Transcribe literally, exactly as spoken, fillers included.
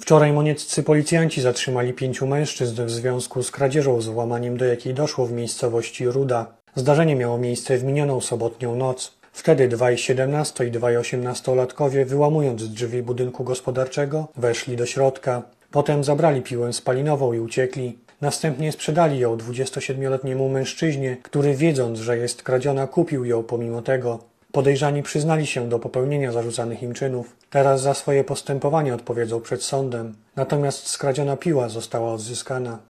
Wczoraj monieccy policjanci zatrzymali pięciu mężczyzn w związku z kradzieżą z włamaniem, do jakiej doszło w miejscowości Ruda. Zdarzenie miało miejsce w minioną sobotnią noc. Wtedy dwaj siedemnasto- i dwaj osiemnastolatkowie, wyłamując drzwi budynku gospodarczego, weszli do środka. Potem zabrali piłę spalinową i uciekli. Następnie sprzedali ją dwudziestosiedmioletniemu mężczyźnie, który, wiedząc, że jest kradziona, kupił ją pomimo tego. Podejrzani przyznali się do popełnienia zarzucanych im czynów. Teraz za swoje postępowanie odpowiedzą przed sądem. Natomiast skradziona piła została odzyskana.